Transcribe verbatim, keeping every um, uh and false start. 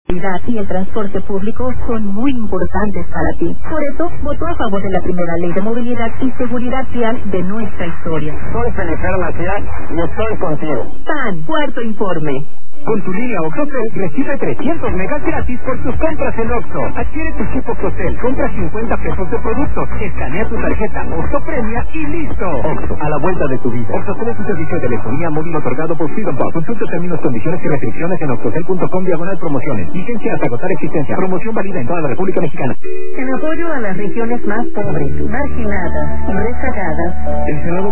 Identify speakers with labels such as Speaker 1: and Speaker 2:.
Speaker 1: y el transporte público son muy importantes para ti. Por eso, votó a favor de la primera ley de movilidad y seguridad vial de nuestra historia.
Speaker 2: Soy Felipe Macías y estoy contigo.
Speaker 1: P A N, cuarto informe.
Speaker 3: Con tu línea OXXOTEL recibe trescientos megas gratis por tus compras en Oxxo. Adquiere tu chip OXXOTEL, compra cincuenta pesos de productos, escanea tu tarjeta Oxxo Premia y listo. Oxxo, a la vuelta de tu vida. OXXOTEL es un servicio de telefonía móvil otorgado por Freedom Box. Consulta términos, condiciones y restricciones en oxxotel punto com diagonal promociones. Vigencia hasta agotar existencia. Promoción válida en toda la República Mexicana.
Speaker 1: En apoyo a las regiones más pobres, marginadas y rezagadas,
Speaker 3: el Senado